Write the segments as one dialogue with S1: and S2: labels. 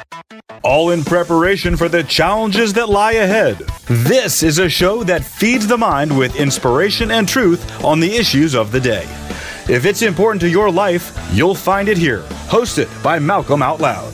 S1: All in preparation for the challenges that lie ahead. This is a show that feeds the mind with inspiration and truth on the issues of the day. If it's important to your life, you'll find it here. Hosted by Malcolm Out Loud.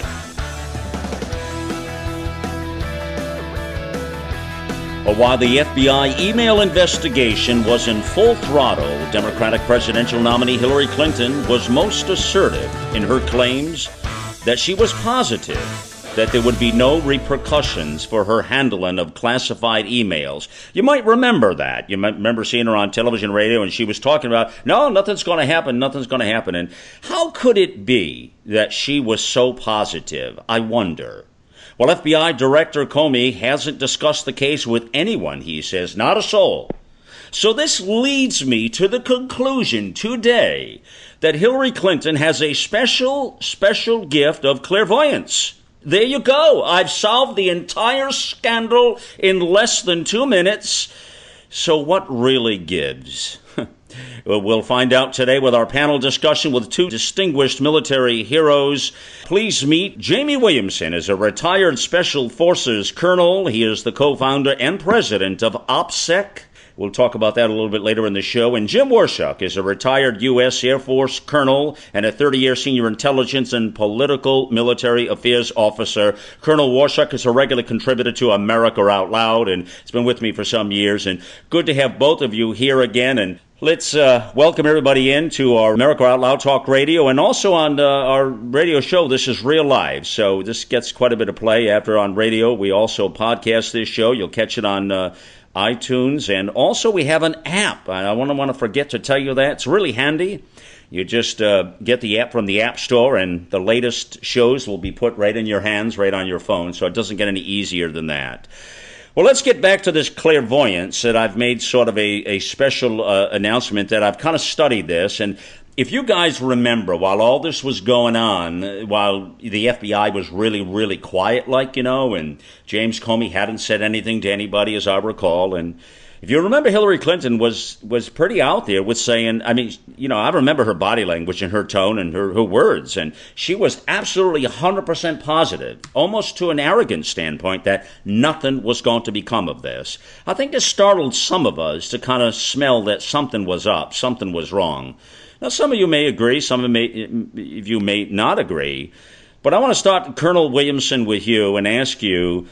S2: While the FBI email investigation was in full throttle, Democratic presidential nominee Hillary Clinton was most assertive in her claims that she was positive that there would be no repercussions for her handling of classified emails. You might remember that. You might remember seeing her on television, radio, and she was talking about, no, nothing's going to happen, nothing's going to happen. And how could it be that she was so positive? I wonder. Well, FBI Director Comey hasn't discussed the case with anyone, he says, not a soul. So this leads me to the conclusion today that Hillary Clinton has a special gift of clairvoyance. There you go. I've solved the entire scandal in less than 2 minutes. So what really gives? We'll find out today with our panel discussion with two distinguished military heroes. Please meet Jamie Williamson is a retired Special Forces colonel. He is the co-founder and president of OPSEC. We'll talk about that a little bit later in the show. And Jim Warshuk is a retired U.S. Air Force colonel and a 30-year senior intelligence and political military affairs officer. Colonel Warshuk is a regular contributor to America Out Loud, and it's been with me for some years. And good to have both of you here again. And let's welcome everybody in to our America Out Loud Talk Radio, and also on our radio show. This is Real Live, so this gets quite a bit of play after on radio. We also podcast this show. You'll catch it on iTunes, and also we have an app. I don't want to forget to tell you that. It's really handy. You just get the app from the App Store, and the latest shows will be put right in your hands, right on your phone, so it doesn't get any easier than that. Well, let's get back to this clairvoyance that I've made sort of a special announcement that I've kind of studied this. And if you guys remember, while all this was going on, while the FBI was really, really quiet, and James Comey hadn't said anything to anybody, as I recall, and if you remember, Hillary Clinton was pretty out there with saying, I remember her body language and her tone and her words, and she was absolutely 100% positive, almost to an arrogant standpoint, that nothing was going to become of this. I think this startled some of us to kind of smell that something was up, something was wrong. Now, some of you may agree, some of you may not agree, but I want to start, Colonel Williamson, with you and ask you,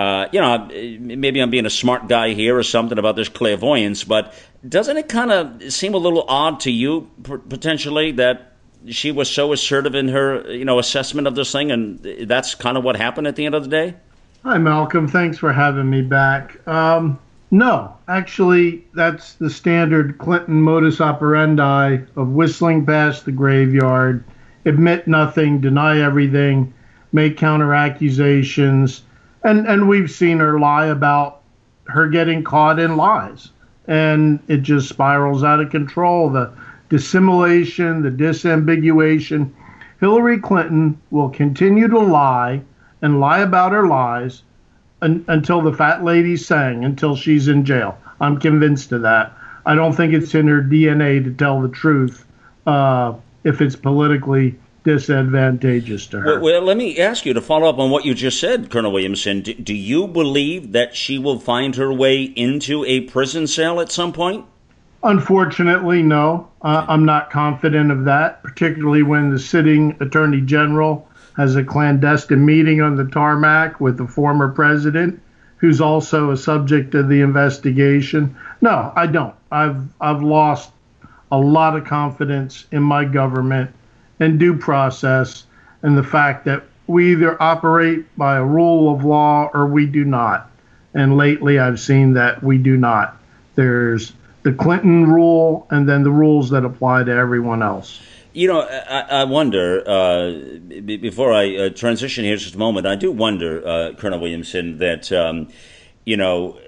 S2: maybe I'm being a smart guy here or something about this clairvoyance, but doesn't it kind of seem a little odd to you, potentially, that she was so assertive in her, assessment of this thing, and that's kind of what happened at the end of the day?
S3: Hi, Malcolm. Thanks for having me back. No, actually, that's the standard Clinton modus operandi of whistling past the graveyard, admit nothing, deny everything, make counter accusations. And we've seen her lie about her getting caught in lies. And it just spirals out of control. The dissimulation, the disambiguation. Hillary Clinton will continue to lie and lie about her lies until the fat lady sang, until she's in jail. I'm convinced of that. I don't think it's in her DNA to tell the truth if it's politically disadvantageous to her.
S2: Well, let me ask you to follow up on what you just said, Colonel Williamson. Do you believe that she will find her way into a prison cell at some point?
S3: Unfortunately, no. I'm not confident of that, particularly when the sitting attorney general has a clandestine meeting on the tarmac with the former president, who's also a subject of the investigation. No, I don't. I've lost a lot of confidence in my government and due process, and the fact that we either operate by a rule of law or we do not. And lately I've seen that we do not. There's the Clinton rule and then the rules that apply to everyone else.
S2: I wonder, before I transition here just a moment, I do wonder, Colonel Williamson, that,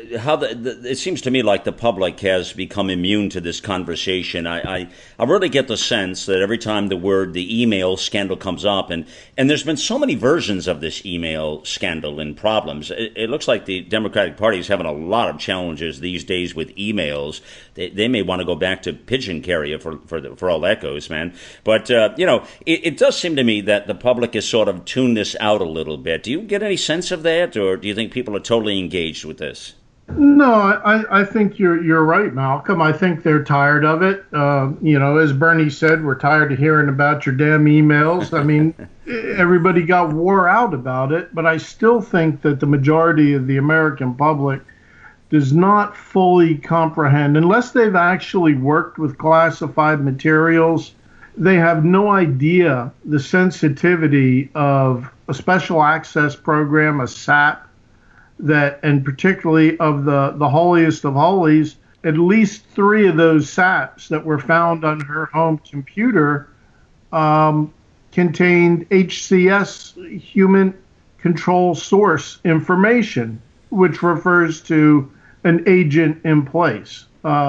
S2: it seems to me like the public has become immune to this conversation. I really get the sense that every time the email scandal comes up, and there's been so many versions of this email scandal and problems, it looks like the Democratic Party is having a lot of challenges these days with emails. They may want to go back to pigeon carrier for all that goes, man. But, it does seem to me that the public has sort of tuned this out a little bit. Do you get any sense of that, or do you think people are totally engaged with this?
S3: No, I think you're right, Malcolm. I think they're tired of it. As Bernie said, we're tired of hearing about your damn emails. I mean, everybody got wore out about it, but I still think that the majority of the American public does not fully comprehend, unless they've actually worked with classified materials, they have no idea the sensitivity of a special access program, a SAP, and particularly of the holiest of holies. At least 3 of those SAPs that were found on her home computer contained HCS, human control source information, which refers to an agent in place.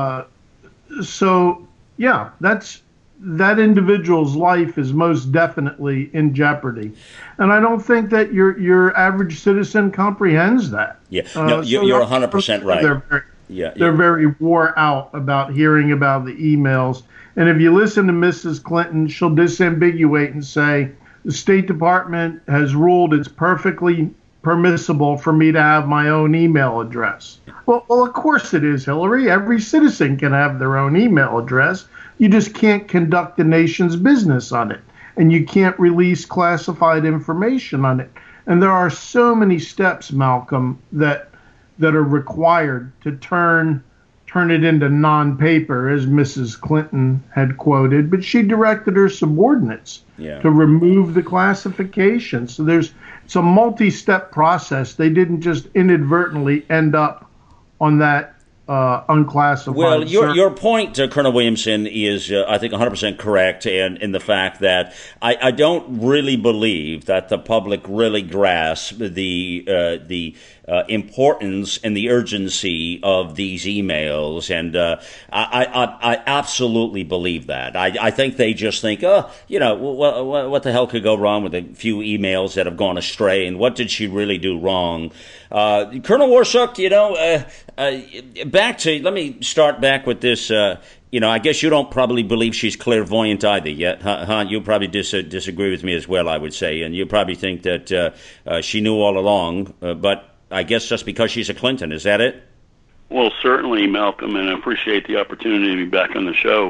S3: That individual's life is most definitely in jeopardy, and I don't think that your average citizen comprehends that.
S2: Yeah, no, you're 100% right.
S3: They're very wore out about hearing about the emails. And if you listen to Mrs. Clinton, she'll disambiguate and say the State Department has ruled it's perfectly permissible for me to have my own email address. Well, of course it is, Hillary. Every citizen can have their own email address. You just can't conduct the nation's business on it, and you can't release classified information on it. And there are so many steps, Malcolm, that are required to turn it into non-paper, as Mrs. Clinton had quoted. But she directed her subordinates to remove the classification. So it's a multi-step process. They didn't just inadvertently end up on that unclassified.
S2: Well, your point, Colonel Williamson, is I think 100% correct, and in the fact that I don't really believe that the public really grasp the importance and the urgency of these emails, and I absolutely believe that. I think they just think, what the hell could go wrong with a few emails that have gone astray, and what did she really do wrong? Colonel Warshuk, let me start back with this. I guess you don't probably believe she's clairvoyant either yet, huh? You probably disagree with me as well, I would say, and you probably think that she knew all along, but I guess just because she's a Clinton, is that it?
S4: Well, certainly, Malcolm, and I appreciate the opportunity to be back on the show.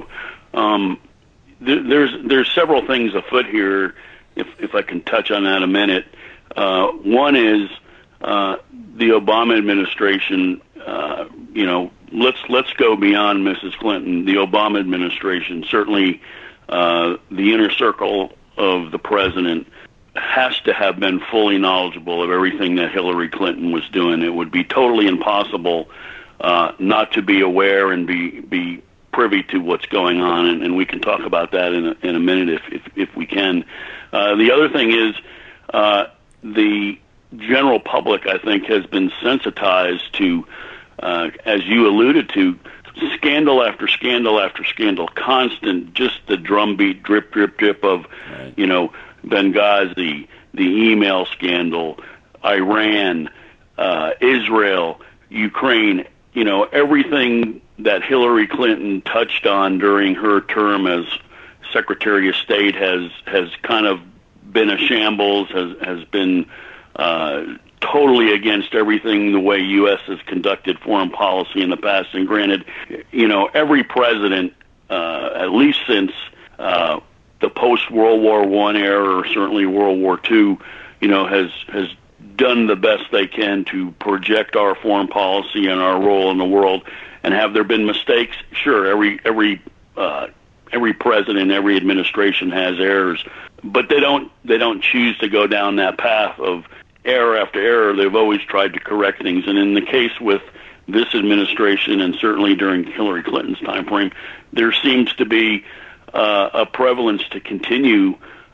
S4: There's several things afoot here, if I can touch on that a minute. One is the Obama administration. Let's go beyond Mrs. Clinton. The Obama administration, certainly the inner circle of the president, has to have been fully knowledgeable of everything that Hillary Clinton was doing. It would be totally impossible not to be aware and be privy to what's going on, and we can talk about that in a minute if we can. The other thing is the general public, I think, has been sensitized to, as you alluded to, scandal after scandal after scandal, constant, just the drumbeat, drip, drip, drip of, Benghazi, the email scandal, Iran, Israel, Ukraine, everything that Hillary Clinton touched on during her term as Secretary of State has kind of been a shambles, has been totally against everything the way U.S. has conducted foreign policy in the past. And granted, every president, at least since the post-World War I era, or certainly World War II, has done the best they can to project our foreign policy and our role in the world. And have there been mistakes? Sure, every president, every administration has errors, but they don't choose to go down that path of error after error. They've always tried to correct things. And in the case with this administration, and certainly during Hillary Clinton's time frame, there seems to be a prevalence to continue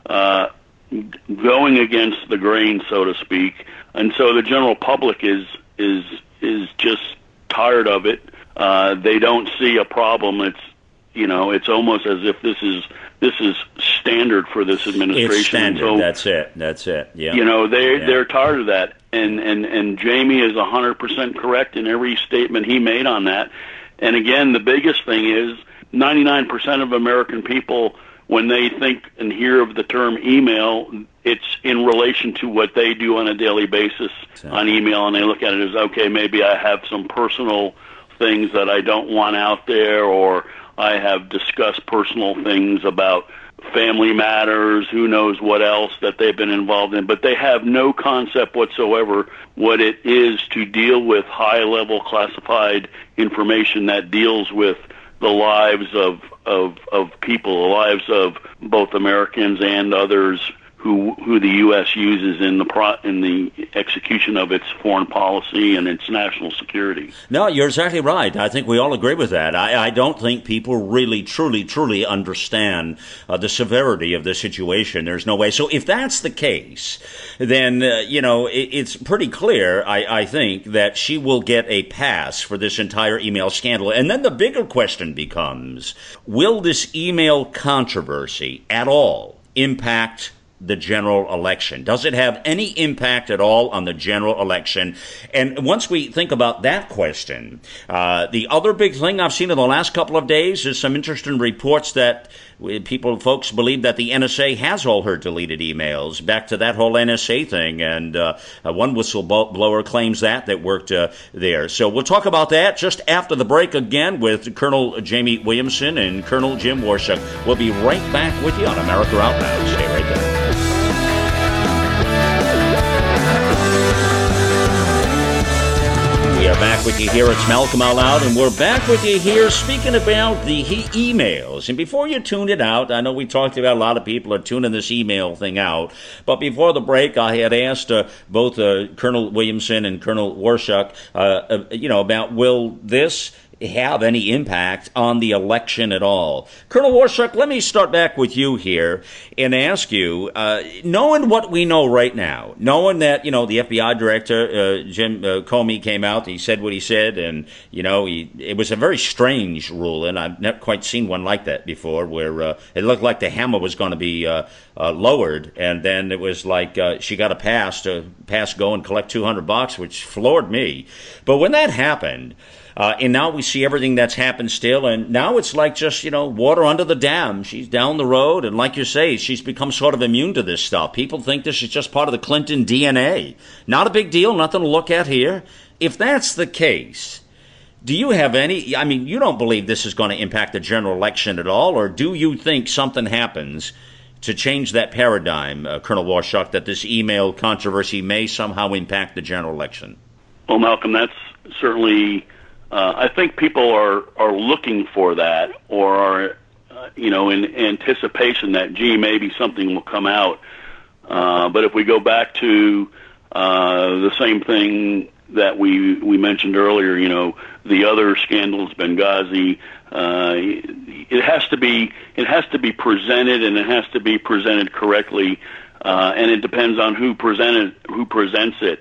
S4: going against the grain, so to speak. And so the general public is just tired of it. They don't see a problem. It's almost as if this is standard for this administration.
S2: It's standard.
S4: So,
S2: That's it. Yeah.
S4: They're tired of that. And Jamie is 100% correct in every statement he made on that. And again, the biggest thing is 99% of American people, when they think and hear of the term email, it's in relation to what they do on a daily basis on email, and they look at it as, okay, maybe I have some personal things that I don't want out there, or I have discussed personal things about family matters, who knows what else that they've been involved in, but they have no concept whatsoever what it is to deal with high-level classified information that deals with the lives of people, the lives of both Americans and others who the U.S. uses in the execution of its foreign policy and its national security.
S2: No, you're exactly right. I think we all agree with that. I don't think people really, truly understand the severity of the situation. There's no way. So if that's the case, then, it's pretty clear, I think, that she will get a pass for this entire email scandal. And then the bigger question becomes, will this email controversy at all impact the general election? Does it have any impact at all on the general election? And once we think about that question, the other big thing I've seen in the last couple of days is some interesting reports that folks believe that the NSA has all her deleted emails, back to that whole NSA thing, and one whistleblower claims that worked there. So we'll talk about that just after the break again with Colonel Jamie Williamson and Colonel Jim Waurishuk. We'll be right back with you on America Out Loud. Stay right there. We are back with you here. It's Malcolm Out Loud, and we're back with you here speaking about the emails. And before you tune it out, I know we talked about a lot of people are tuning this email thing out, but before the break, I had asked both Colonel Williamson and Colonel Waurishuk, about will this have any impact on the election at all. Colonel Waurishuk, let me start back with you here and ask you, knowing what we know right now, knowing that, the FBI director, Jim Comey, came out, he said what he said, and, it was a very strange rule, and I've never quite seen one like that before, where it looked like the hammer was going to be lowered, and then it was like she got a pass go and collect $200, which floored me. But when that happened, and now we see everything that's happened still, and now it's like just, water under the dam. She's down the road, and like you say, she's become sort of immune to this stuff. People think this is just part of the Clinton DNA. Not a big deal, nothing to look at here. If that's the case, do you have you don't believe this is going to impact the general election at all, or do you think something happens to change that paradigm, Colonel Waurishuk, that this email controversy may somehow impact the general election?
S4: Well, Malcolm, that's certainly... I think people are looking for that, or are, in anticipation that, maybe something will come out. But if we go back to the same thing that we mentioned earlier, the other scandals, Benghazi, it has to be presented, and it has to be presented correctly, and it depends on who presents it.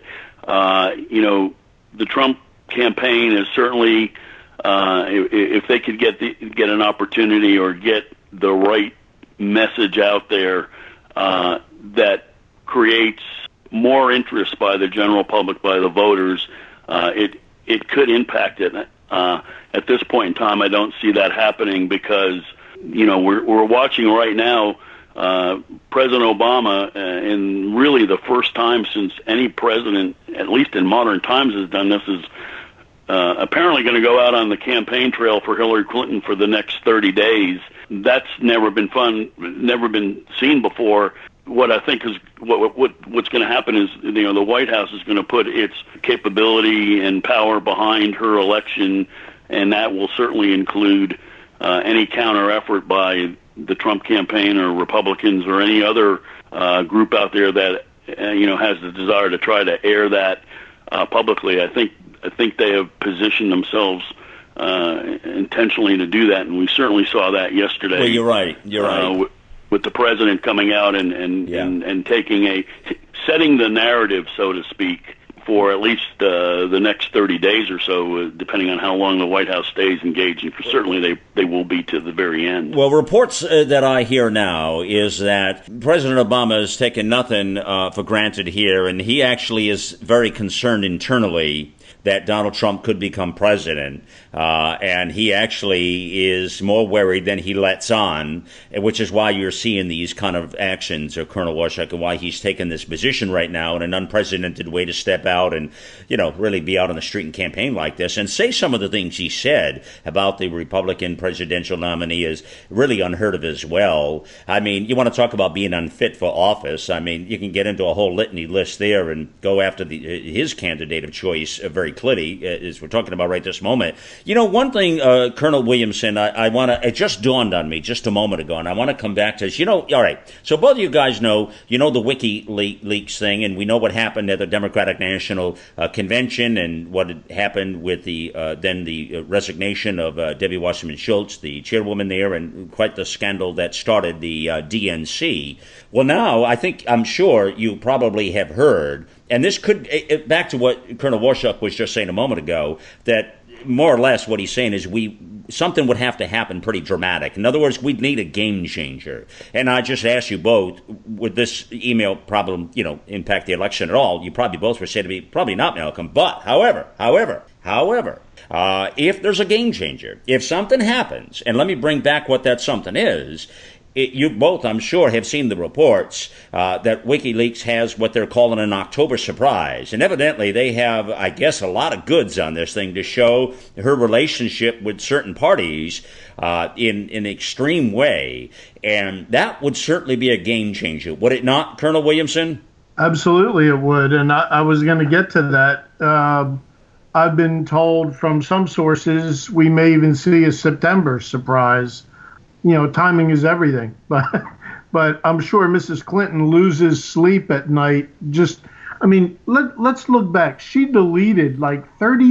S4: The Trump campaign is certainly, if they could get an opportunity or get the right message out there that creates more interest by the general public, by the voters, it could impact it. At this point in time, I don't see that happening because we're watching right now. President Obama, in really the first time since any president, at least in modern times, has done this, is apparently going to go out on the campaign trail for Hillary Clinton for the next 30 days. That's never been seen before. What I think is what's going to happen is, the White House is going to put its capability and power behind her election, and that will certainly include any counter effort by the Trump campaign or Republicans or any other group out there that has the desire to try to air that publicly. I think they have positioned themselves intentionally to do that, and we certainly saw that yesterday.
S2: Well, you're right.
S4: With the president coming out and setting the narrative, so to speak, for at least the next 30 days or so, depending on how long the White House stays engaged. And certainly they will be to the very end.
S2: Well, reports that I hear now is that President Obama has taken nothing for granted here, and he actually is very concerned internally that Donald Trump could become president, and he actually is more worried than he lets on, which is why you're seeing these kind of actions of Colonel Warshak, and why he's taken this position right now in an unprecedented way to step out and, really be out on the street and campaign like this and say some of the things he said about the Republican presidential nominee is really unheard of as well. I mean, you want to talk about being unfit for office. I mean, you can get into a whole litany list there and go after his candidate of choice very clearly, as we're talking about right this moment. One thing, Colonel Williamson, I want to, it just dawned on me just a moment ago, and I want to come back to this. All right, so both of you guys know, the WikiLeaks thing, and we know what happened at the Democratic National Convention and what had happened with the resignation of Debbie Wasserman Schultz, the chairwoman there, and quite the scandal that started the DNC. Well, now, I'm sure you probably have heard, and this could, back to what Colonel Warshak was just saying a moment ago, that more or less what he's saying is something would have to happen pretty dramatic. In other words, we'd need a game changer. And I just asked you both, would this email problem, impact the election at all? You probably both would say to me, probably not, Malcolm. But, however, if there's a game changer, if something happens, and let me bring back what that something is, you both, I'm sure, have seen the reports that WikiLeaks has what they're calling an October surprise. And evidently they have, I guess, a lot of goods on this thing to show her relationship with certain parties in an extreme way. And that would certainly be a game changer. Would it not, Colonel Williamson?
S3: Absolutely it would. And I was going to get to that. I've been told from some sources we may even see a September surprise. Timing is everything, but I'm sure Mrs. Clinton loses sleep at night. Let's look back. She deleted like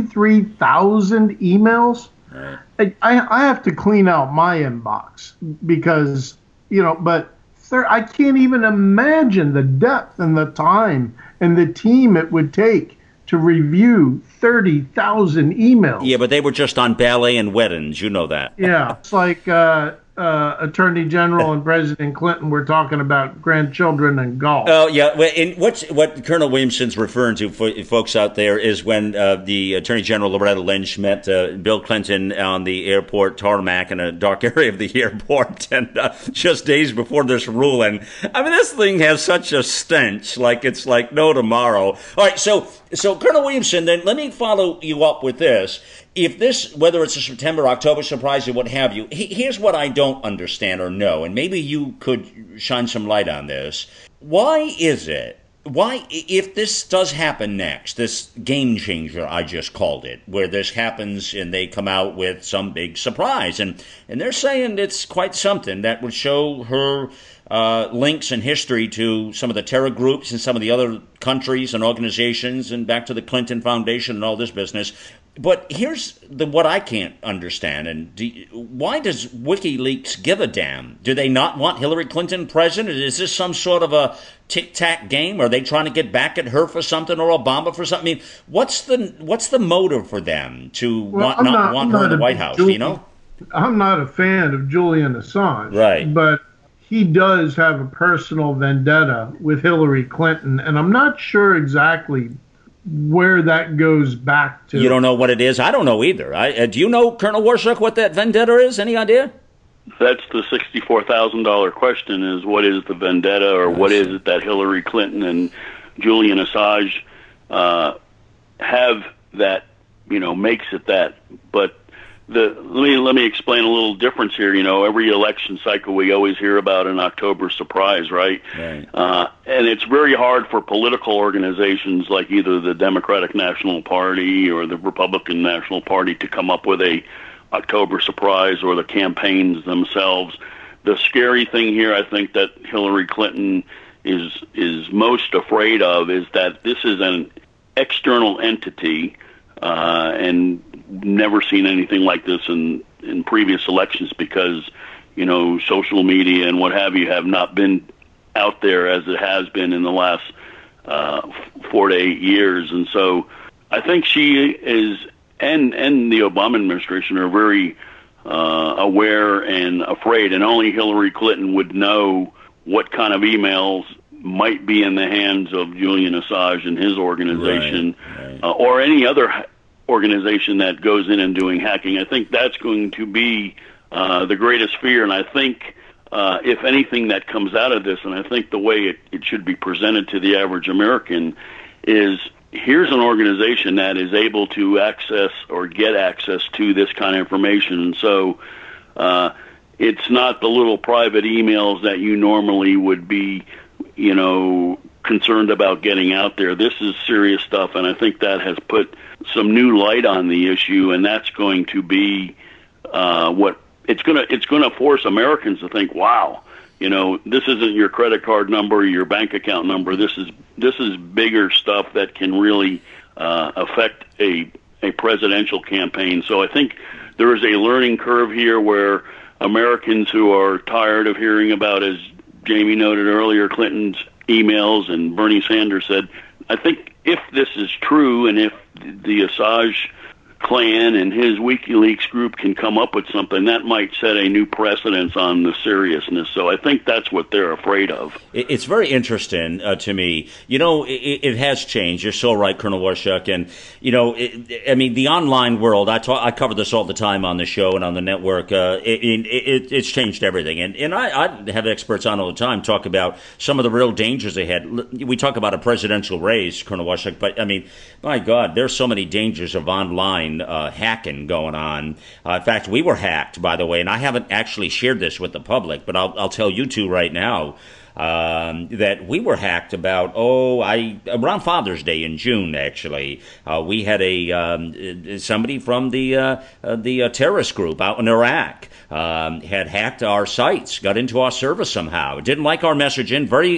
S3: 33,000 emails. Right. I have to clean out my inbox because, I can't even imagine the depth and the time and the team it would take to review 30,000 emails.
S2: Yeah, but they were just on ballet and weddings. You know that.
S3: Yeah, it's like Attorney General and President Clinton were talking about grandchildren and golf.
S2: Oh, yeah. And what Colonel Williamson's referring to, for folks out there, is when the Attorney General Loretta Lynch met Bill Clinton on the airport tarmac in a dark area of the airport, and just days before this ruling. This thing has such a stench, like it's like no tomorrow. All right, so Colonel Williamson, then let me follow you up with this. If this, whether it's a September, October surprise or what have you, here's what I don't understand or know, and maybe you could shine some light on this. Why is it, if this does happen next, this game changer, I just called it, where this happens and they come out with some big surprise, and they're saying it's quite something that would show her links in history to some of the terror groups and some of the other countries and organizations and back to the Clinton Foundation and all this business. But here's what I can't understand. And why does WikiLeaks give a damn? Do they not want Hillary Clinton president? Is this some sort of a tic-tac game? Are they trying to get back at her for something or Obama for something? What's the motive for them to not want her in the White House?
S3: I'm not a fan of Julian Assange.
S2: Right.
S3: But he does have a personal vendetta with Hillary Clinton. And I'm not sure exactly where that goes back to.
S2: You don't know what it is? I don't know either. Do you know, Colonel Warshak, what that vendetta is? Any idea?
S4: That's the $64,000 question, is what is the vendetta, or what is it that Hillary Clinton and Julian Assange have that, makes it that. But let me explain a little difference here. Every election cycle we always hear about an October surprise, right?
S2: Right.
S4: And it's very hard for political organizations like either the Democratic National Party or the Republican National Party to come up with a October surprise, or the campaigns themselves. The scary thing here, I think, that Hillary Clinton is most afraid of is that this is an external entity, and never seen anything like this in previous elections, because social media and what have you have not been out there as it has been in the last 4 to 8 years. And so I think she is, and the Obama administration are very aware and afraid, and only Hillary Clinton would know what kind of emails might be in the hands of Julian Assange and his organization, right. Or any other organization that goes in and doing hacking. I think that's going to be the greatest fear, and I think if anything that comes out of this, and I think the way it should be presented to the average American is, here's an organization that is able to access or get access to this kind of information. And so it's not the little private emails that you normally would be, concerned about getting out there. This is serious stuff, and I think that has put some new light on the issue, and that's going to be what it's going to force Americans to think, wow, this isn't your credit card number or your bank account number. This is bigger stuff that can really affect a presidential campaign. So I think there is a learning curve here where Americans who are tired of hearing about, as Jamie noted earlier, Clinton's emails, and Bernie Sanders said, I think if this is true, and if the Assange clan and his WikiLeaks group can come up with something, that might set a new precedence on the seriousness. So I think that's what they're afraid of.
S2: It's very interesting to me. It has changed. You're so right, Colonel Warshuk. And, the online world, I cover this all the time on the show and on the network. It's changed everything. And I have experts on all the time talk about some of the real dangers ahead. We talk about a presidential race, Colonel Warshuk, but, my God, there's so many dangers of online hacking going on. In fact, we were hacked, by the way, and I haven't actually shared this with the public, but I'll tell you two right now that we were hacked about around Father's Day in June. Actually, we had somebody from the terrorist group out in Iraq had hacked our sites, got into our server somehow. Didn't like our messaging. Very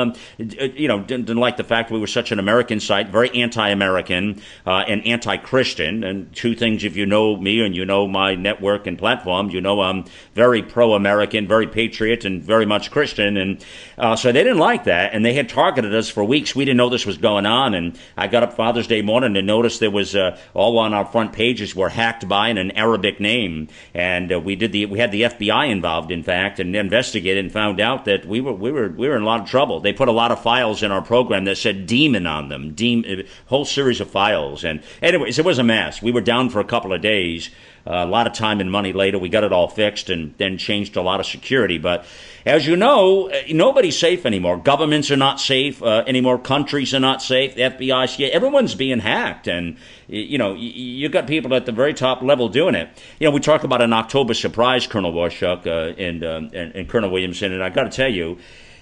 S2: didn't like the fact we were such an American site. Very anti-American and anti-Christian. And two things, if you know me and you know my network and platform, I'm very pro-American, very patriot, and very much Christian. And so they didn't like that, and they had targeted us for weeks. We didn't know this was going on, and I got up Father's Day morning and noticed there was all on our front pages were hacked by an Arabic name, and we had the FBI involved, in fact, and investigated and found out that we were in a lot of trouble. They put a lot of files in our program that said demon on them, a whole series of files, and anyways, it was a mess. We were down for a couple of days. A lot of time and money later, we got it all fixed and then changed a lot of security. But as you know, nobody's safe anymore. Governments are not safe anymore. Countries are not safe. The FBI, CIA, everyone's being hacked. And, you got people at the very top level doing it. We talk about an October surprise, Colonel Warshuk and Colonel Williamson. And I got to tell you,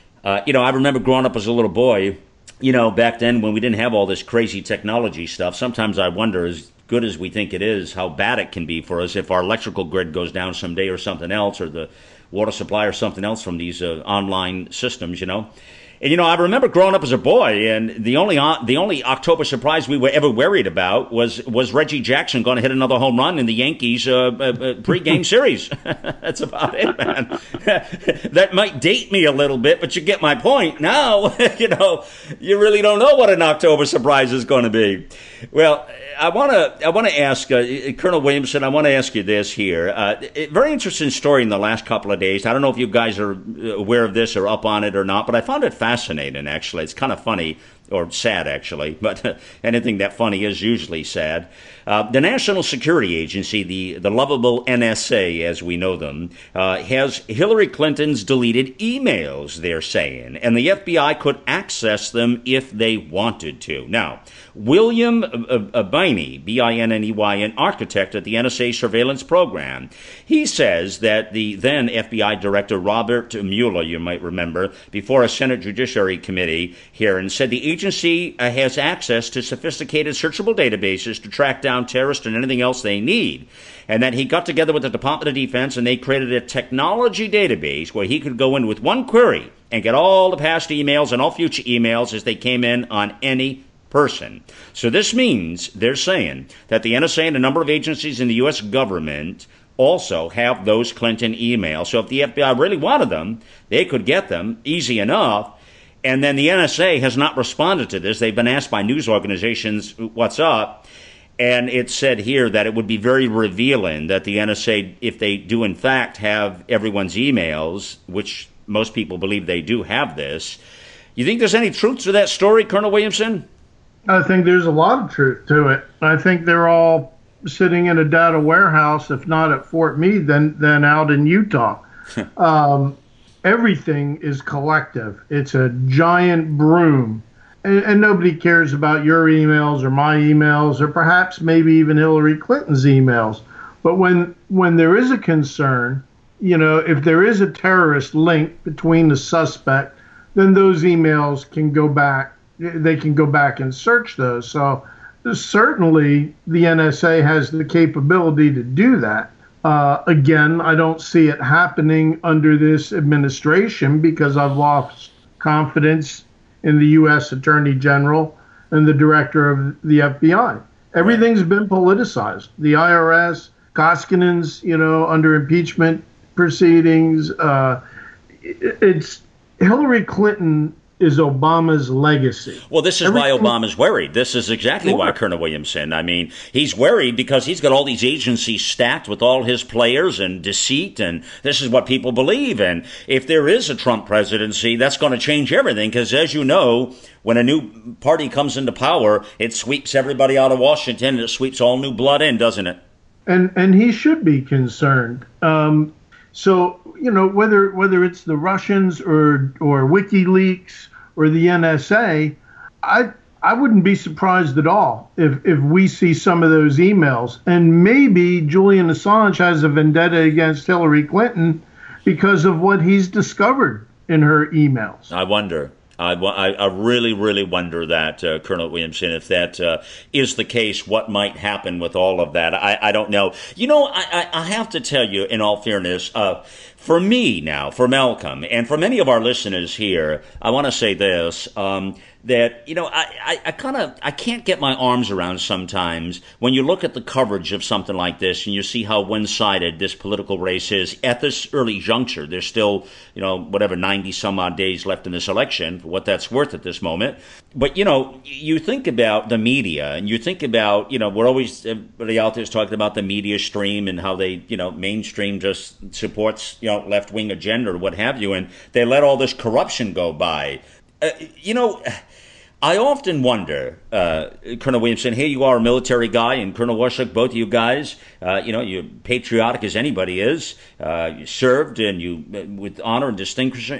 S2: I remember growing up as a little boy, back then when we didn't have all this crazy technology stuff. Sometimes I wonder, as good as we think it is, how bad it can be for us if our electrical grid goes down someday or something else, or the water supply or something else from these online systems, And, I remember growing up as a boy, and the only October surprise we were ever worried about was Reggie Jackson going to hit another home run in the Yankees pregame series. That's about it, man. That might date me a little bit, but you get my point. Now, you really don't know what an October surprise is going to be. Well, I want to ask Colonel Williamson. I want to ask you this here. Very interesting story in the last couple of days. I don't know if you guys are aware of this or up on it or not, but I found it fascinating. Actually, it's kind of funny. Or sad, actually, but anything that funny is usually sad. The National Security Agency, the lovable NSA, as we know them, has Hillary Clinton's deleted emails, they're saying, and the FBI could access them if they wanted to. Now, William Binney, B-I-N-N-E-Y, an architect at the NSA surveillance program, he says that the then FBI Director Robert Mueller, you might remember, before a Senate Judiciary Committee hearing, said the agency has access to sophisticated searchable databases to track down terrorists and anything else they need, and that he got together with the Department of Defense and they created a technology database where he could go in with one query and get all the past emails and all future emails as they came in on any person. So this means they're saying that the NSA and a number of agencies in the U.S. government also have those Clinton emails. So if the FBI really wanted them, they could get them easy enough. And then the NSA has not responded to this. They've been asked by news organizations, what's up? And it said here that it would be very revealing that the NSA, if they do in fact have everyone's emails, which most people believe they do have this, you think there's any truth to that story, Colonel Williamson?
S3: I think there's a lot of truth to it. I think they're all sitting in a data warehouse, if not at Fort Meade, then out in Utah. Everything is collective. It's a giant broom. And nobody cares about your emails or my emails or perhaps maybe even Hillary Clinton's emails. But when there is a concern, if there is a terrorist link between the suspect, then those emails can go back. They can go back and search those. So certainly the NSA has the capability to do that. Again, I don't see it happening under this administration because I've lost confidence in the U.S. Attorney General and the director of the FBI. Everything's been politicized. The IRS, Koskinen's, under impeachment proceedings. It's Hillary Clinton is Obama's legacy.
S2: Well, this is why Obama's worried. This is exactly why, Colonel Williamson. I mean, he's worried because he's got all these agencies stacked with all his players and deceit, and this is what people believe. And if there is a Trump presidency, that's going to change everything because, as you know, when a new party comes into power, it sweeps everybody out of Washington and it sweeps all new blood in, doesn't it? And he should be concerned. So, whether it's the Russians or WikiLeaks or the NSA, I wouldn't be surprised at all if we see some of those emails. And maybe Julian Assange has a vendetta against Hillary Clinton because of what he's discovered in her emails. I wonder. I really, really wonder that, Colonel Williamson, if that is the case, what might happen with all of that. I don't know. I have to tell you, in all fairness, for me now, for Malcolm, and for many of our listeners here, I want to say this, that, I can't get my arms around sometimes when you look at the coverage of something like this and you see how one-sided this political race is at this early juncture. There's still, 90 some odd days left in this election, for what that's worth at this moment. But, you think about the media and you think about, we're always, everybody out there is talking about the media stream and how they, mainstream just supports, left-wing agenda or what have you. And they let all this corruption go by. I often wonder, Colonel Williamson, here you are, a military guy, and Colonel Washuk, both of you guys, you're patriotic as anybody is. You served and you with honor and distinguish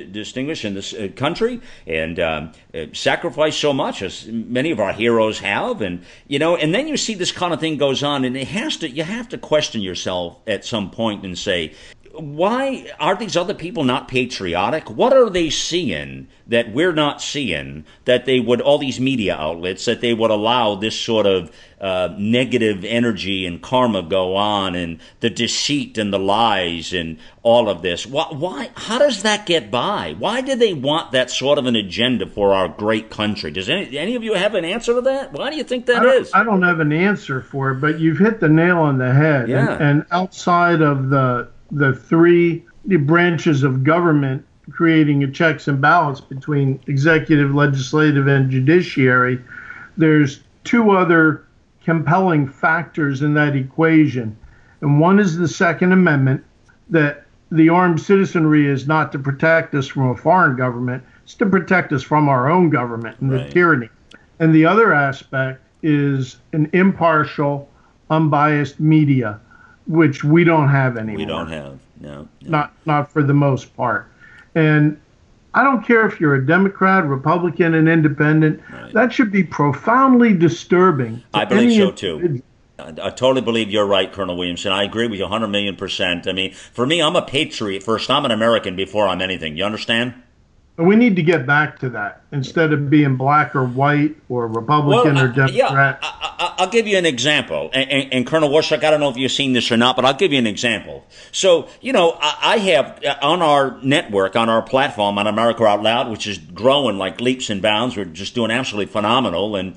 S2: in this country, and sacrificed so much, as many of our heroes have, and and then you see this kind of thing goes on, and you have to question yourself at some point and say, why are these other people not patriotic? What are they seeing that we're not seeing, that they would, all these media outlets, that they would allow this sort of negative energy and karma go on, and the deceit and the lies and all of this? Why? How does that get by? Why do they want that sort of an agenda for our great country? Does any of you have an answer to that? Why do you think that is?
S3: I don't have an answer for it, but you've hit the nail on the head.
S2: Yeah.
S3: And outside of the three branches of government creating a checks and balance between executive, legislative, and judiciary, there's two other compelling factors in that equation. And one is the Second Amendment, that the armed citizenry is not to protect us from a foreign government, it's to protect us from our own government and the tyranny. And the other aspect is an impartial, unbiased media, which we don't have anymore.
S2: We don't have, no.
S3: Not for the most part. And I don't care if you're a Democrat, Republican, and independent. Right. That should be profoundly disturbing.
S2: I believe so, too. I totally believe you're right, Colonel Williamson. I agree with you 100 million %. I mean, for me, I'm a patriot first. I'm an American before I'm anything. You understand?
S3: We need to get back to that instead of being black or white or Republican or Democrat.
S2: I'll give you an example. And Colonel Washuk, I don't know if you've seen this or not, but I'll give you an example. So, I have on our network, on our platform, on America Out Loud, which is growing like leaps and bounds. We're just doing absolutely phenomenal. And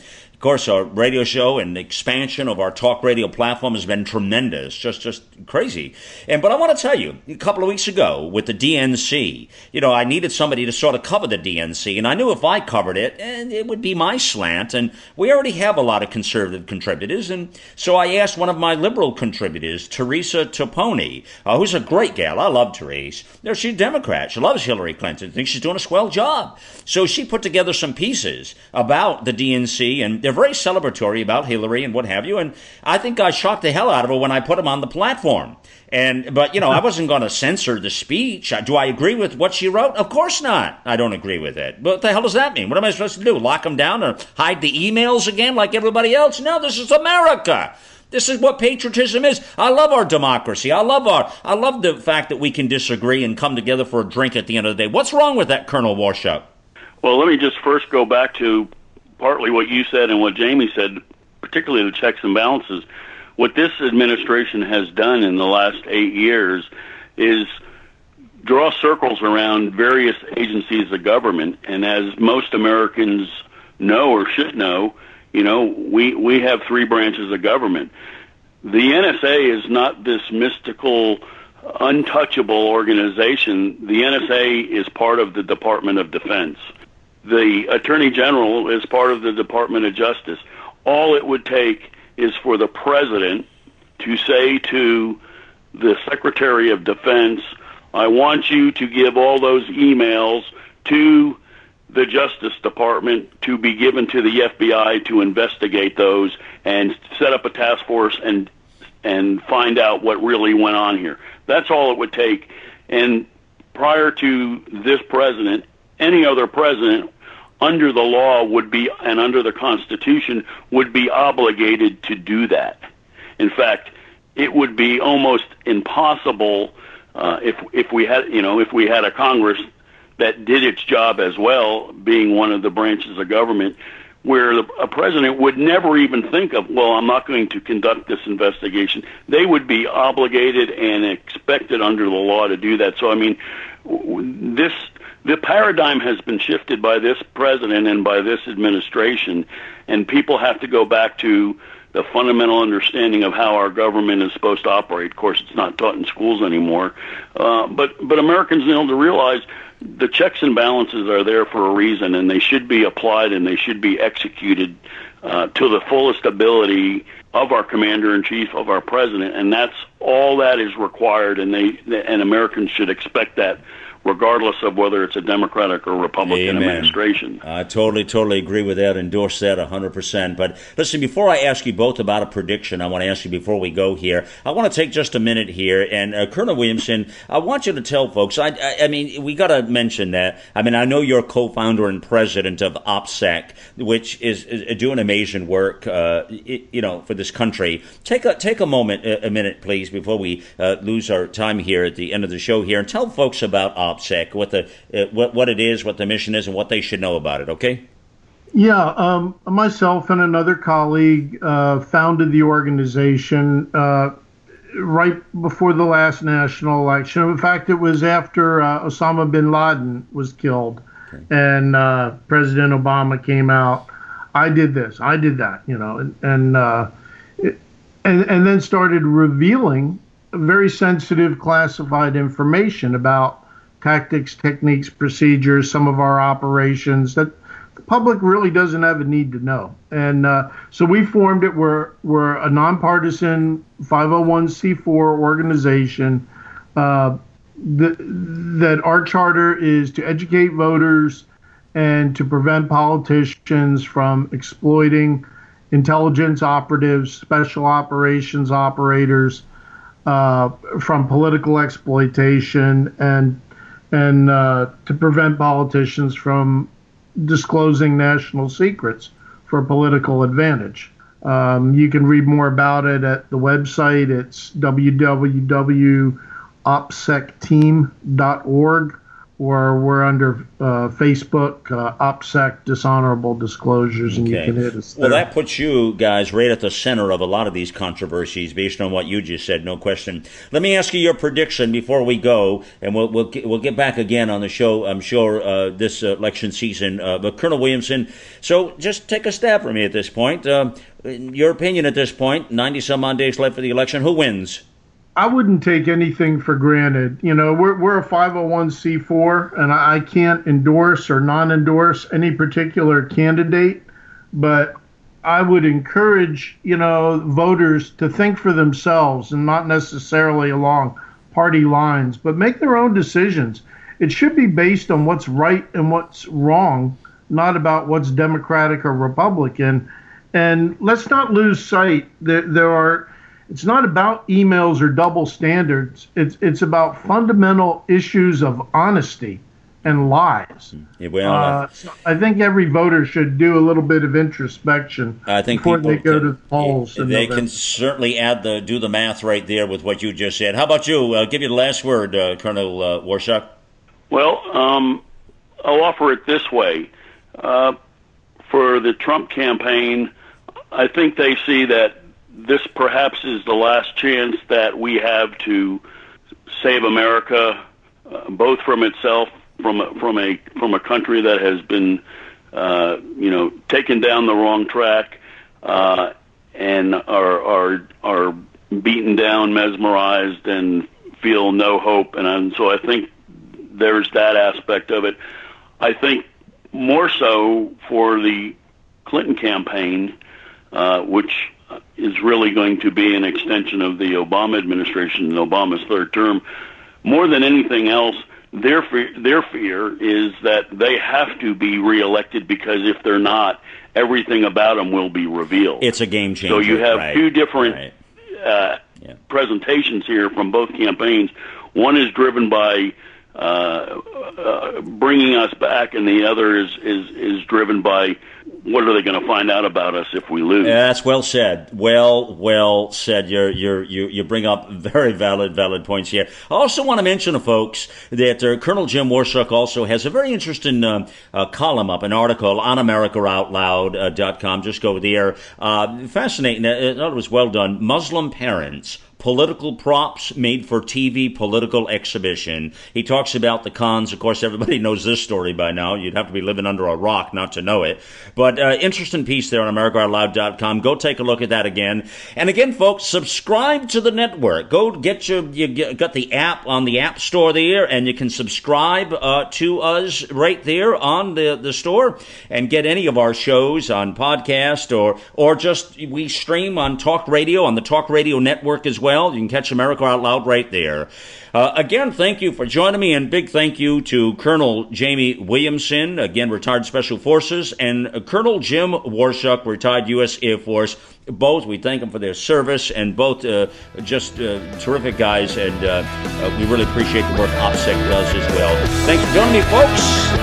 S2: course, our radio show and the expansion of our talk radio platform has been tremendous, just crazy. But I want to tell you, a couple of weeks ago with the DNC, I needed somebody to sort of cover the DNC, and I knew if I covered it, it would be my slant. And we already have a lot of conservative contributors, and so I asked one of my liberal contributors, Teresa Toponi, who's a great gal. I love Therese. She's a Democrat. She loves Hillary Clinton. Thinks she's doing a swell job. So she put together some pieces about the DNC, and they're very celebratory about Hillary and what have you. And I think I shocked the hell out of her when I put them on the platform. But I wasn't going to censor the speech. Do I agree with what she wrote? Of course not. I don't agree with it. But what the hell does that mean? What am I supposed to do? Lock them down or hide the emails again like everybody else? No, this is America. This is what patriotism is. I love our democracy. I love the fact that we can disagree and come together for a drink at the end of the day. What's wrong with that, Colonel Warshaw?
S4: Well, let me just first go back to partly what you said and what Jamie said, particularly the checks and balances. What this administration has done in the last 8 years is draw circles around various agencies of government. And as most Americans know or should know, we have 3 branches of government. The NSA is not this mystical, untouchable organization. The NSA is part of the Department of Defense. The Attorney General is part of the Department of Justice. All it would take is for the President to say to the Secretary of Defense, I want you to give all those emails to the Justice Department to be given to the FBI to investigate those and set up a task force and find out what really went on here. That's all it would take. And prior to this president, any other president under the law would be, and under the Constitution, would be obligated to do that. In fact, it would be almost impossible if we had a Congress that did its job as well, being one of the branches of government, where a president would never even think of, well, I'm not going to conduct this investigation. They would be obligated and expected under the law to do that. So, I mean, the paradigm has been shifted by this president and by this administration, and people have to go back to the fundamental understanding of how our government is supposed to operate. Of course, it's not taught in schools anymore, but Americans need to realize the checks and balances are there for a reason, and they should be applied and they should be executed to the fullest ability of our commander-in-chief, of our president, and that's all that is required, and Americans should expect that, regardless of whether it's a Democratic or Republican administration.
S2: I totally agree with that, endorse that 100%. But listen, before I ask you both about a prediction, I want to ask you before we go here, I want to take just a minute here. And Colonel Williamson, I want you to tell folks, I mean, we got to mention that. I mean, I know you're co-founder and president of OPSEC, which is doing amazing work, for this country. Take a minute, please, before we lose our time here at the end of the show here, and tell folks about OPSEC, what it is, what the mission is, and what they should know about it, okay?
S3: Yeah, myself and another colleague founded the organization right before the last national election. In fact, it was after Osama bin Laden was killed, okay, and President Obama came out. I did this, I did that, and then started revealing very sensitive classified information about tactics, techniques, procedures, some of our operations that the public really doesn't have a need to know. And so we formed it. We're a nonpartisan 501c4 organization that our charter is to educate voters and to prevent politicians from exploiting intelligence operatives, special operations operators, from political exploitation, and to prevent politicians from disclosing national secrets for political advantage. You can read more about it at the website. It's www.opsecteam.org. or we're under Facebook, OPSEC, dishonorable disclosures, and you can hit us there.
S2: Well, that puts you guys right at the center of a lot of these controversies based on what you just said, no question. Let me ask you your prediction before we go, and we'll get back again on the show, I'm sure, this election season. But Colonel Williamson, so just take a stab for me at this point. Your opinion at this point, 90-some-odd days left for the election, who wins?
S3: I wouldn't take anything for granted. You know, we're a 501c4, and I can't endorse or non-endorse any particular candidate, but I would encourage, voters to think for themselves and not necessarily along party lines, but make their own decisions. It should be based on what's right and what's wrong, not about what's Democratic or Republican. And let's not lose sight that it's not about emails or double standards. It's about fundamental issues of honesty and lies. I think every voter should do a little bit of introspection before they go to the polls.
S2: They can certainly do the math right there with what you just said. How about you? I'll give you the last word, Colonel Warshak.
S4: Well, I'll offer it this way. For the Trump campaign, I think they see that this perhaps is the last chance that we have to save America, both from itself, from a country that has been, taken down the wrong track, and are beaten down, mesmerized, and feel no hope. And so I think there's that aspect of it. I think more so for the Clinton campaign, which is really going to be an extension of the Obama administration and Obama's third term. More than anything else, their fear is that they have to be reelected, because if they're not, everything about them will be revealed.
S2: It's a game changer.
S4: So you have two different presentations here from both campaigns. One is driven by bringing us back, and the other is driven by what are they going to find out about us if we lose.
S2: That's well said. Well said. You bring up very valid points here. I also want to mention to folks that Colonel Jim Warshak also has a very interesting column up, an article on AmericaOutloud.com. Just go there. Fascinating. I thought it was well done. Muslim parents. Political props made for TV political exhibition. He talks about the cons. Of course, everybody knows this story by now. You'd have to be living under a rock not to know it. But interesting piece there on AmericaOutloud.com. Go take a look at that again. And again, folks, subscribe to the network. Go get you got the app on the App Store there, and you can subscribe to us right there on the store and get any of our shows on podcast or just we stream on Talk Radio, on the Talk Radio Network as well. You can catch America Out Loud right there. Again, thank you for joining me, and big thank you to Colonel Jamie Williamson, again, retired Special Forces, and Colonel Jim Warshak, retired U.S. Air Force. Both, we thank them for their service, and both just terrific guys, and we really appreciate the work OPSEC does as well. Thanks for joining me, folks.